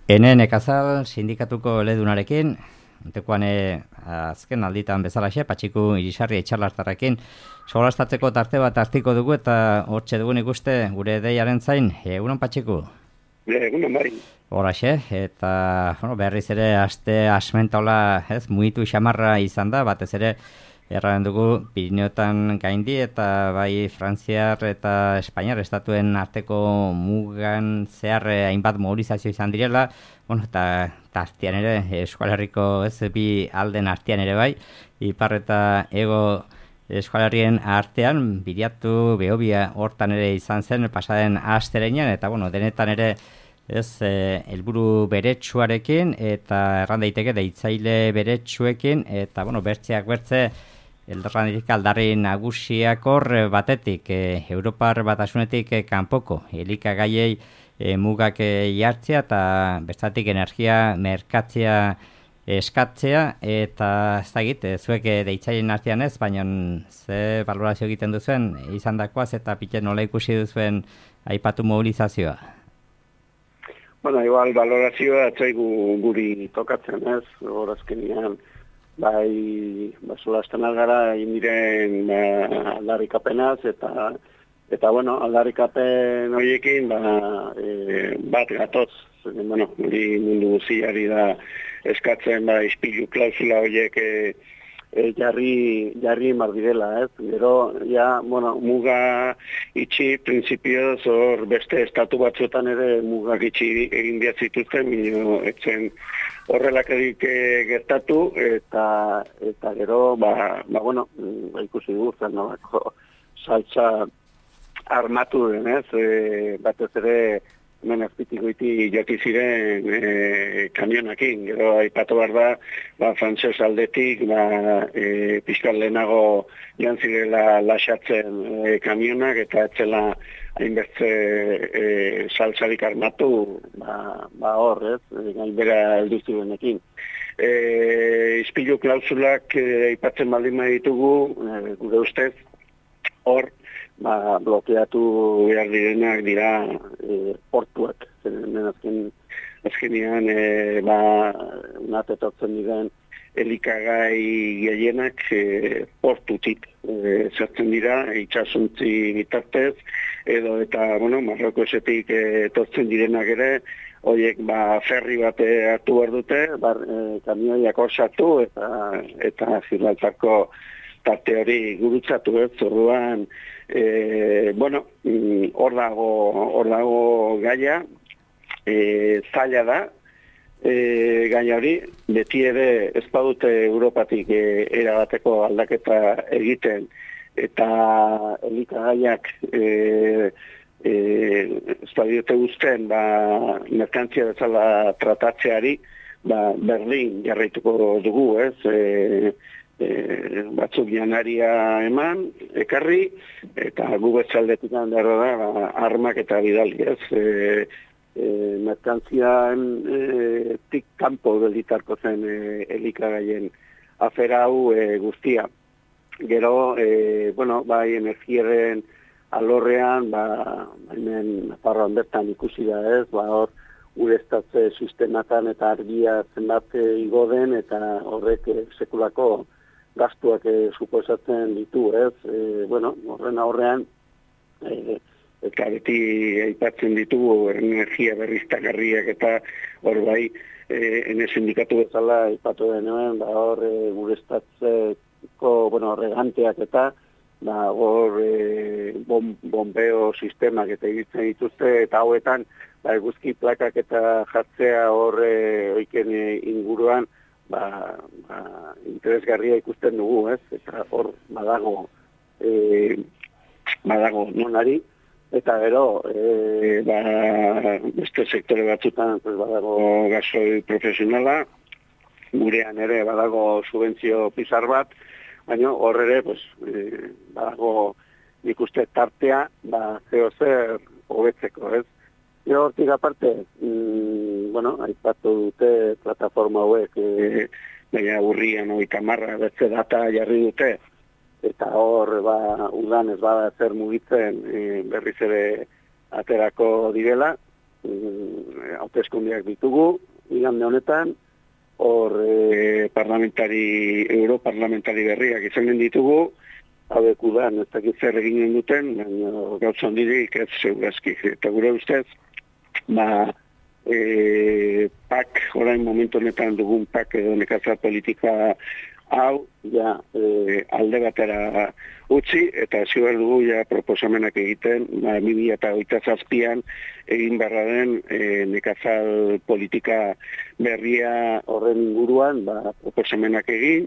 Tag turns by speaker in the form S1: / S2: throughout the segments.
S1: Ene nekazal sindikatuko eledunarekin, tekoan azken alditan bezalaxe, Patxiku Irisarri etxarlartarrekin, solastatzeko tarte bat hartiko dugu eta hortxe dugun ikuste gure deiaren zain, egunon Patxiku?
S2: Egunon bai.
S1: Horaxe, eta berriz ere aste asmentaula mugitu xamarra izan da, batez ere erran dugu Pirineotan gaindi eta bai Frantziar eta Espainiar estatuen arteko mugan zehar hainbat mobilizazio izan direla, eta tartean ere Euskal Herriko bi alden artean ere bai, ipar eta ego Euskal Herrien artean, Biriatu, Behobia hortan ere izan zen pasaden asterenean, eta denetan ere helburu beretsuarekin eta erran daiteke deitzaile beretsuekin eta bertzeak bertze eldarranik aldarri nagusiak hor batetik Europar Batasunetik kanpoko elikagaiei mugak jartzea eta bestatik energia merkatzea eskatzea eta ez dakit, zuek deitzaileen artean ez, baina ze valorazio egiten duzuen izandakoaz eta pite nola ikusi duzuen aipatu mobilizazioa?
S2: Igual valorazioa atzaigu guri tokatzen ez, horazkenian bai solasten algara indiren aldarrikapenaz eta aldarrikapen horiekin bat gatoz, guri mundu guziari da eskatzen ispilu klausula horiek jarri mardirela, ez? Gero, muga itxi, prinsipioz, hor beste estatu batzuetan ere mugak itxi egin diatzituzten, etzen horrelak gertatu, eta gero, ikusi guztan, saltza armatu denez, batez ere, hemen azpitikoiti joki ziren kamionakin, gero aipatu behar da, frantses aldetik, pixkat lehenago joan zirela lasatzen kamionak, eta etzela hainbertze saltzarik armatu, hor, ez, gainbera elduzirenekin. Ispilu klausulak aipatzen baldin ditugu, gure ustez, hor, blokeatu behar direnak dira portuak. Azkenean, unatetotzen diren elikagai gehienak portutik zertzen dira, itxasuntzi bitartez, edo eta, Marrokosetik etortzen direnak ere, horiek ferri bat hartu behar dute, kamioiak osatu eta Gibraltarko tarte hori gurutzatu ez, orduan, hor dago gaia, zaila da, gaia hori, beti ere ez badute Europatik erabateko aldaketa egiten, eta elikagaiak ez badiote guzten, merkantzia bezala tratatzeari, berdin jarraituko dugu, ez, batzuk janaria eman, ekarri, eta gu betzaldetik behar da, armak eta bidali, ez, merkantzian tik kanpo gelditarko zen elikagaien afera hau guztia. Gero, bai energiaren alorrean, hemen Nafarroan bertan ikusi da ez, hor ureztatze sistematan eta argia zenbat igo den, eta horrek sekulako gastuak suposatzen ditu, ez? Horren aurrean, eta beti aipatzen ditugu energia berriztagarriak eta hor bai, ene sindikatu bezala aipatu denuen, hor gureztatzeko, reganteak eta hor bombeo sistemak eta egitzen dituzte, eta hauetan, eguzki plakak eta jartzea hor oiken inguruan, interesgarria ikusten dugu, ez? Eta hor badago nonari, eta gero, beste sektore batzutan badago gasoi profesionala, gurean ere badago subentzio pizar bat, baina hor ere, badago nik uste tartea, zer hobetzeko, ez? Gero hortik aparte, aipatu dute plataforma hauek, urrian 30 betze data jarri dute, eta hor, udan ez bada zer mugitzen berriz ere aterako direla, hauteskundeak ditugu, igande honetan, hor europarlamentari berriak izanen ditugu, hauek udan, ez dakit zer eginen duten, baina gauza handirik ez segurazki. Eta gure ustez, PAK, orain momentu honetan dugun PAK edo nekazal politika hau, ja, alde batera utzi, eta hasi behar dugu ja proposamenak egiten, 2027an egin barra den nekazal politika berria horren inguruan, proposamenak egin,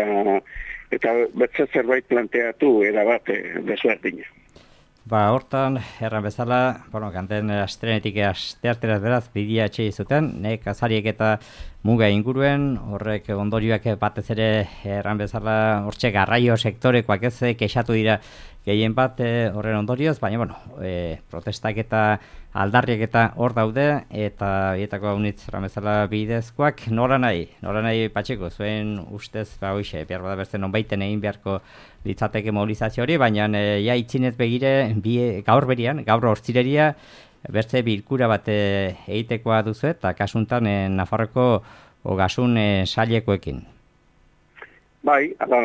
S2: eta betze zerbait planteatu erabat desberdina.
S1: Hortan, erran bezala, kanten astrenetik astearteraz beraz, bidea etxe zuten, nekazariek eta muga inguruen, horrek ondorioak batez ere erran bezala, hortxe garraio sektorekoak ez kexatu dira gehien bat horren ondorioz, baina, protestak eta aldarriak eta hor daude, eta bietako haunitz erran bezala bidezkoak, nora nahi patxeko, zuen ustez, hoxe, behar bada berzen onbaiten egin beharko litzateke mobilizazio hori, baina itzinez begire gaur hortzireria bertze bilkura bat egitekoa duzu eta kasuntan Nafarroko ogasun sailekoekin.
S2: Bai, ala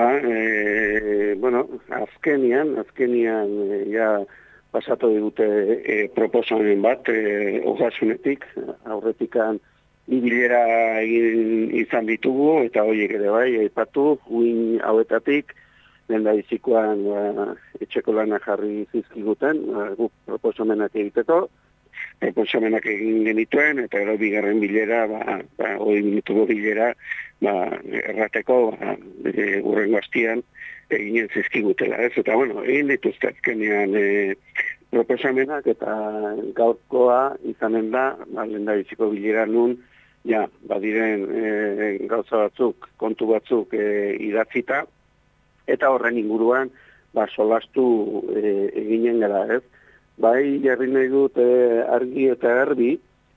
S2: da, azkenian ja pasatu digute proposamen bat ogasunetik, aurretikan bilera egin izan ditugu, eta horiek ere bai, aipatu, uin hauetatik, lehendabizikoan etxeko lana jarri zizkiguten, guk proposamenak egiteko, proposamenak egin genituen, eta gero bigarren bilera, 20 minutuko bilera, errateko, urrengo hastian, eginen zizkigutela, ez? Eta, egin dituzte azkenean proposamenak, eta gaurkoa izanen da, lehendabiziko bilera nun, badiren gauza batzuk, kontu batzuk idatzita, eta horren inguruan solastu eginen gara, ez? Bai, jarri nahi dut argi eta garbi,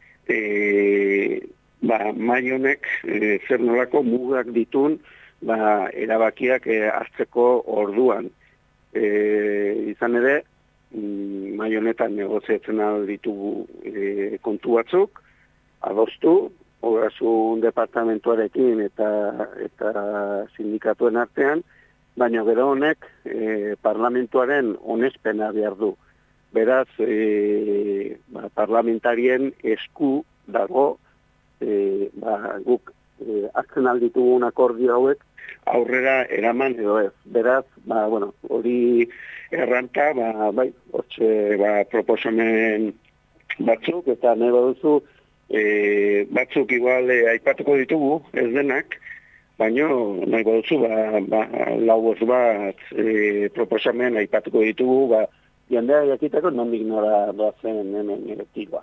S2: maionek zer nolako mugak ditun erabakiak hartzeko orduan. Izan ere, maionetan negoziatzen ditugu kontu batzuk, adostu, ogasun departamentuarekin eta sindikatuen artean, baina gero honek parlamentuaren onespena behar du. Beraz, parlamentarien esku dago guk hartzen alditugun akordio hauek aurrera eraman edo ez. Beraz, hori erranta, hortxe proposamen batzuk, eta nahi baduzu, batzuk igual aipatuko ditugu, ez denak, baina nahi baduzu, laugoz bat proposamen aipatuko ditugu, jendea jakiteko nondik nora doazen hemen tiroak.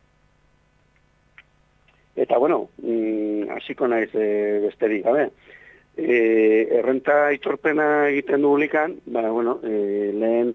S2: Eta, hasiko naiz besterik gabe. Errenta aitorpena egiten dugulikan, lehen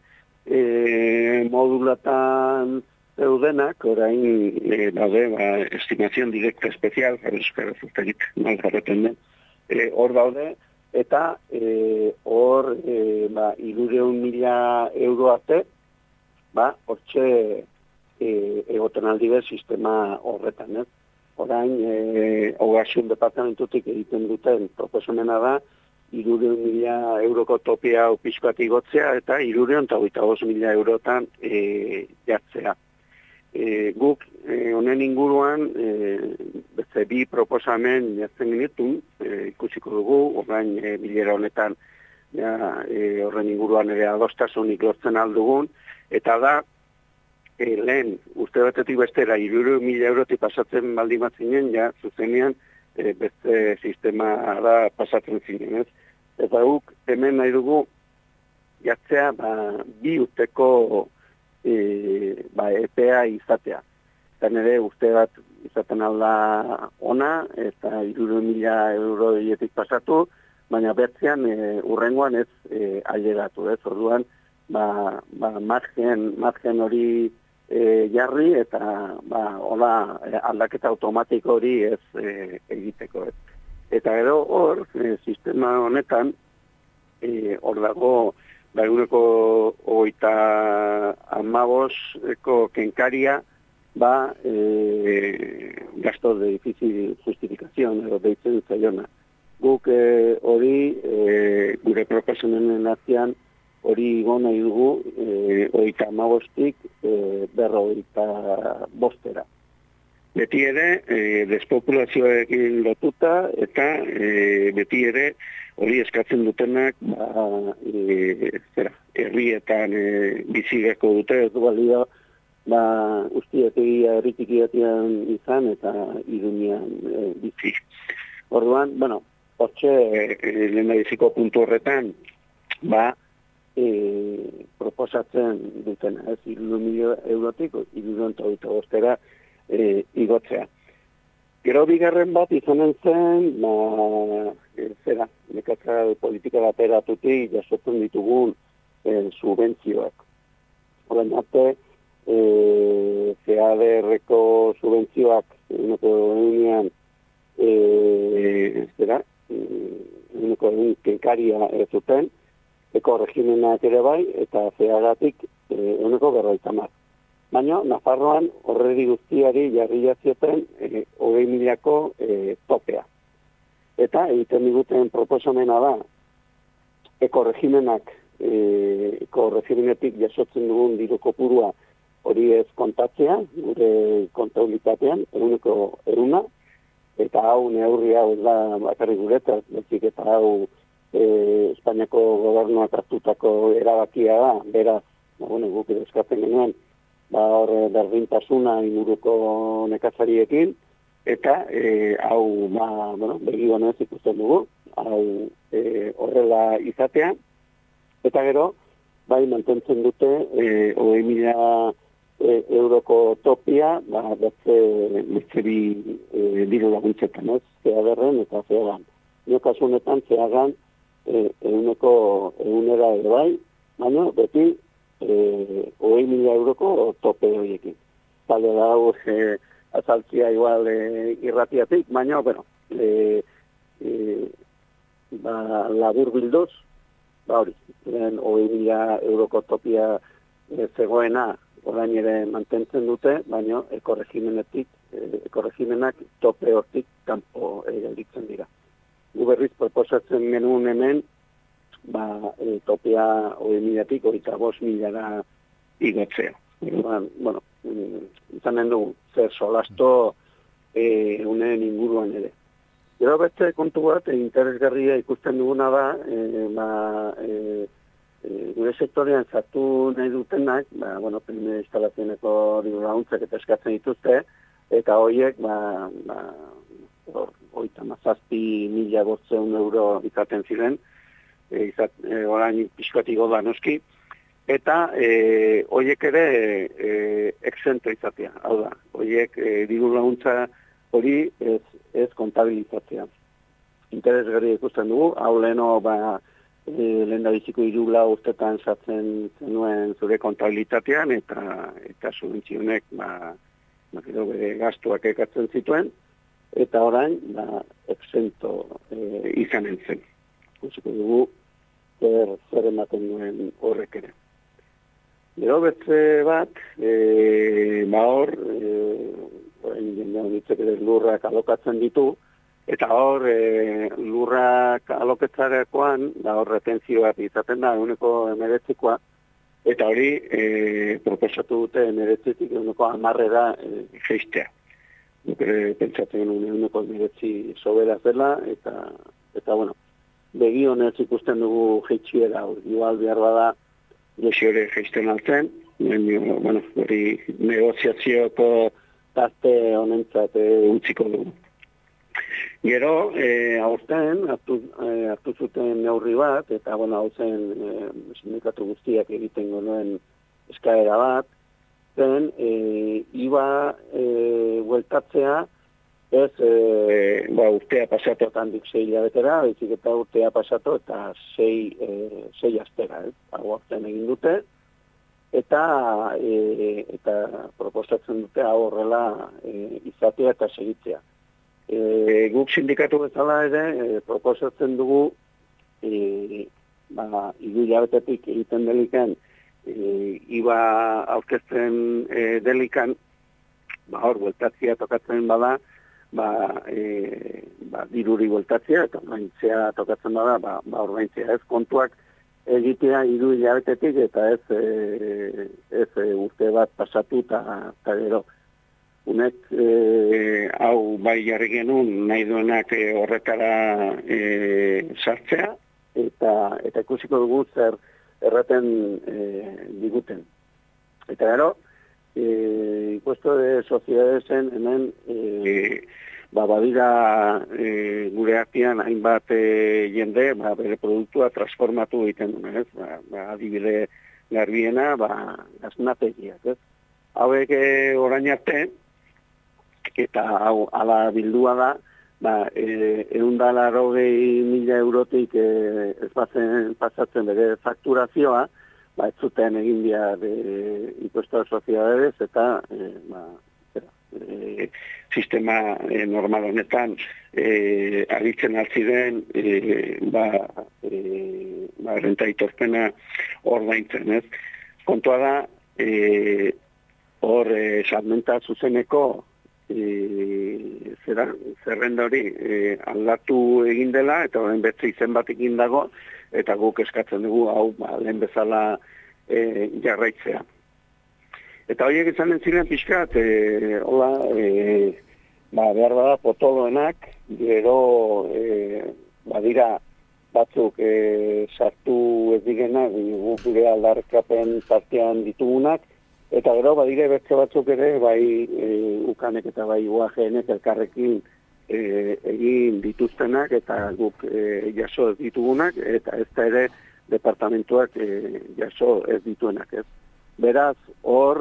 S2: modulatan zeudenak, orain daude, estimazion direkta espezial, euskaraz ez dakit malgarreten den, hor daude, eta hor 300.000 euro arte, hortxe egoten aldide sistema horretan, ez? Orain, ogasun departamentutik egiten duten proposamena da, 300.000 euroko topia pixkoat igotzea, eta 325.000 eurotan jartzea. Guk, honen inguruan, beste bi proposamen jartzen genitun, ikusiko dugu, orain bilera honetan horren inguruan ere adostasunik lortzen aldugun, eta da, lehen, uste batetik bestera, 300.000 eurotik pasatzen baldin bat zinen, zuzenean, beste sistema da pasatzen zinen, ez? Eta guk, hemen nahi dugu, jartzea, bi urteko EPEA izatea. Eta nire uste bat izaten alda ona, eta 300.000 euro dietik pasatu, baina bertzean urrengoan ez ailegatu, ez? Orduan, margen hori jarri, eta hola aldaketa automatiko hori ez egiteko, ez? Eta gero hor, sistema honetan, hor dago, eguneko 35 kenkaria gasto de difícil justificación, edo deitzen zaiona. Guk hori, gure proposamenen artean, hori igo nahi dugu, 35-tik 55-era. Beti ere, despopulazioekin lotuta, eta beti ere, hori eskatzen dutenak, herrietan bizigako dute, ez du balio, ustiak egia erritikiatian izan, eta irunian bizi. Orduan, hortxe, lehendabiziko puntu horretan, proposatzen dutena, ez, 3.000.000 eurotik, 325-era igotzea. Gero bigarren bat izanen zen, nekazal politika bateratutik jasotzen ditugun subentzioak. Horren arte, CADR-ko subentzioak egunean kenkaria zuten, eko regimenak ere bai, eta CADR-tik 50. Baina, Nafarroan horreri guztiari jarri jazioten 20.000ko topea. Eta egiten diguten proposamena da, eko regimenetik jasotzen dugun diru kopurua hori ez kontatzea, gure kontabilitatean, 100%, eta hau neurri hau da bakarrik guretaz, bezik eta hau Espainiako gobernuak hartutako erabakia da, beraz, guk eskatzen genuen, hor berdintasuna inguruko nekazariekin, eta hau, begionez ikusten dugu, hau horrela izatea, eta gero, mantentzen dute 20.000 euroko topia, beste bi diru laguntzetan, ez, CADR-en eta CAGAN. Nio kasu honetan, CAGAN 100era ere bai, baina beti 20.000 euroko tope horiekin. Talde da hau azaltzia igual irratiatik, baina, labur bilduz, hori, 20.000 euroko topia zegoena orain ere mantentzen dute, baina ekoregimenak tope hortik kanpo gelditzen dira. Gu berriz proposatzen genuen hemen, topea 20.000-tik 25.000-ra igotzea. Izanen dugu, zer solasto unen inguruan ere. Gero beste kontu bat, interesgarria ikusten duguna da, gure sektorean sartu nahi dutenak, primer instalazioneko diru laguntzak eta eskatzen dituzte, eta horiek, 37.500 euro izaten ziren, orain pixkoatigo da noski, eta horiek ere exento izatea, hau da, horiek diru laguntza hori ez kontabilizatzea. Interesgarria ikusten dugu, hau leheno lehendabiziko 3 urtetan sartzen zenuen zure kontabilitatean, eta subentzionek bere gastuak ekartzen zituen, eta orain exento izanen zen. Ikusiko dugu zer ematen duen horrek ere. Gero beste bat, hor, lurrak alokatzen ditu, eta hor lurrak aloketzarekoan, hor retenzioak izaten da, 19%, eta hori proposatu dute 19-tik 10%-ra jeistea. Pentsatzen 19% sobera zela, eta begionez ikusten dugu jeitxiera, igual behar bada, jesi hori jeisten altzen, hori negoziazioko tarte honentzat utziko dugu. Gero, aurten, hartu zuten neurri bat, eta hau zen sindikatu guztiak egiten genuen eskaera bat, zen IVA bueltatzea, ez urtea pasatu handik 6 hilabetera, baizik eta urtea pasatu eta 6 astera, hau aurten egin dute, eta proposatzen dute hau horrela izatea eta segitzea. Guk sindikatu bezala ere proposatzen dugu 3 hilabetetik egiten delikan IVA aurkezten delikan hor bueltatzea tokatzen bada, diruri bueltatzea, eta ordaintzea tokatzen bada, ordaintzea ez kontuak egitea 3 hilabetetik, eta ez urte bat pasatu, eta gero. Unek, hau bai jarri genuen nahi duenak horretara sartzea, eta ikusiko dugu zer erraten diguten. Eta gero, impuesto de sociedadesen hemen badira gure artean hainbat jende bere produktua transformatu egiten duen, ez? Adibide garbiena, gaznategiak, ez? Hauek orain arte, eta hau ala bildua da, 180.000 eurotik ez pasatzen bere fakturazioa, ez zuten egin behar impuesto de sociedades, eta sistema normal honetan aritzen altziren renta aitorpena ordaintzen, ez? Kontua da, hor salmenta zuzeneko zerrenda hori aldatu egin dela, eta orain beste izen bat egin dago, eta guk eskatzen dugu hau lehen bezala jarraitzea. Eta horiek izanen ziren pixkat, behar bada potoloenak, gero badira batzuk sartu ez digenak, guk gure aldarrikapen partean ditugunak, eta gero badire beste batzuk ere, bai ukanek eta bai UAGnek elkarrekin egin dituztenak, eta guk jaso ez ditugunak, eta ez da ere departamentuak jaso ez dituenak, ez. Beraz, hor,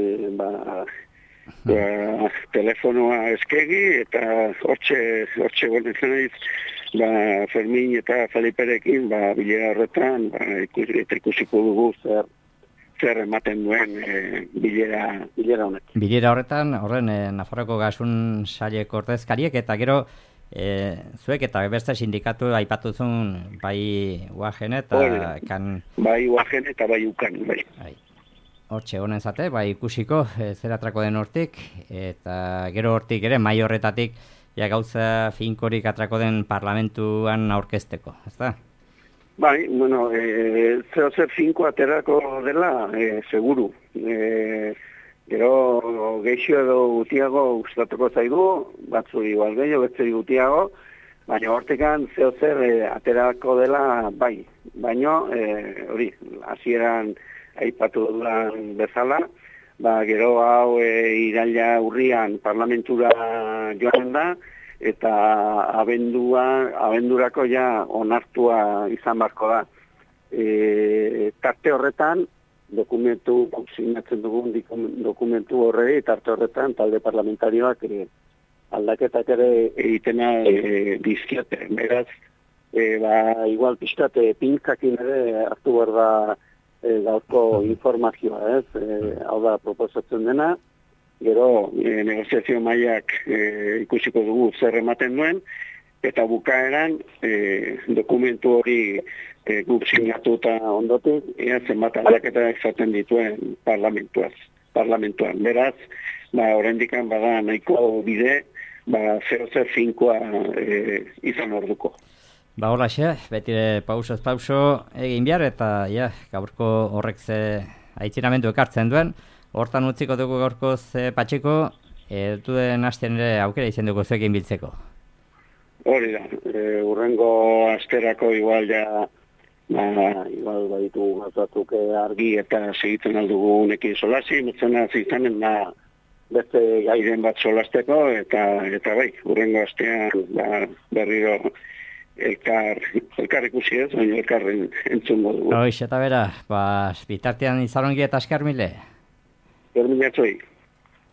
S2: telefonoa eskegi, eta hortxe gonetzen naiz, Fermin eta Feliperekin, bilera horretan, eta ikusiko dugu zer ematen duen bilera honek.
S1: Bilera horretan, horren Nafarroko Gasun Saileko ordezkariek, eta gero zuek eta beste sindikatu aipatuzun bai UAGN eta
S2: Bai UAGN eta bai UKAN, bai.
S1: Hortxe honen zate, bai ikusiko zeratrako den hortik, eta gero hortik ere, mai horretatik gauza finkorik atrako den parlamentuan aurkezteko, ezta?
S2: Bai, bueno, zer finko aterako dela, seguru. Gero geixo edo gutiago gustatuko zaigu, batzu igual gehiago, beste gutiago, baina hortekan zer aterako dela bai. Baina, hori, hasieran aipatu dudan bezala, gero hau iraila urrian parlamentura joan da, eta abendurako ja onartua izan barko da. Tarte horretan, sinatzen dugun dokumentu horrei, tarte horretan talde parlamentarioak aldaketak ere egitena dizkiote. Beraz, igual pixkat pinkakin ere hartu behar da gaurko informazioa, ez? Hau da proposatzen dena, gero negoziazio mailak ikusiko dugu zer ematen duen, eta bukaeran dokumentu hori guk sinatuta ondotik, zenbat aldaketa izaten dituen parlamentuan. Beraz, oraindikan bada nahiko bide, zer finkoa izan orduko.
S1: Horraxe, betire pausoz pauso egin behar, eta gaurko horrek ze aitzinamendu ekartzen duen, hortan utziko dugu gaurkoz patxiko, duen hastean ere aukera izan dugu zuekin biltzeko.
S2: Hori da, urrengo asterako igual baditu gauzatuk argi eta segitzen aldugu nekin solasi, mutzen izanen beste gairen bat solasteko, eta bai, urrengo astean berriro elkar ikusi ez, baina elkar entzungo dugu.
S1: Eta bera, bitartean izalongi eta askar mile?
S2: Germinatzoi.